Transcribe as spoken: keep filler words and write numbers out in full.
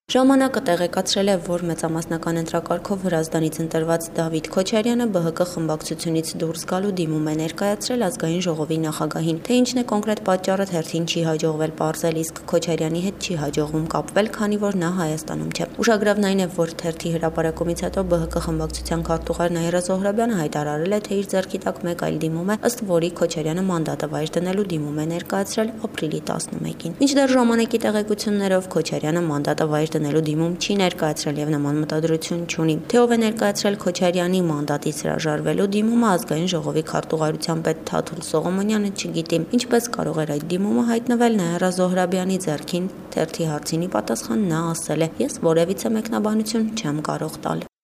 Ժամանակը տեղեկացրել է, որ մեծամասնական ընտրակարգով Հրազդանից ընտրված Դավիթ Քոչարյանը Բ Հ Կ խմբակցությունից դուրս գալու դիմում է ներկայացրել ազգային ժողովի նախագահին, թե ինչն է կոնկրետ պատճառը թերթին չի հաջողվել պարզել, իսկ Քոչարյանի հետ չի հաջողվում կապվել, քանի որ նա Հայաստանում չէ։ Ուշագրավն այն է, որ թերթի հրապարակումից հետո Բ Հ Կ խմբակցության քարտուղար Նաիրա Զոհրաբյանը հայտարարել է, թե իր ձեռքի տակ մեկ այլ դիմում է, ըստ որի Քոչարյանը մանդատը վայր դնելու դիմում է ներկայացրել ապրիլի տասնմեկին։ Մինչդեռ ժամանակի տեղեկություններով Քոչարյանը մանդատը վայր դնելու դիմում չի ներկայացրել եւ նման մտադրություն չունի։ Թե ով է ներկայացրել Քոչարյանի մանդատից հրաժարվելու դիմումը, ազգային ժողովի քարտուղարության պետ Թաթուլ Սողոմոնյանը չգիտի։ Ինչպես կարող էր այդ դիմումը հայտնվել Նաիրա Զոհրաբյանի ձեռքին, թերթի հարցինի պատասխան նա ասել է. «Ես որևիցե մեկնաբանություն չեմ կարող տալ»։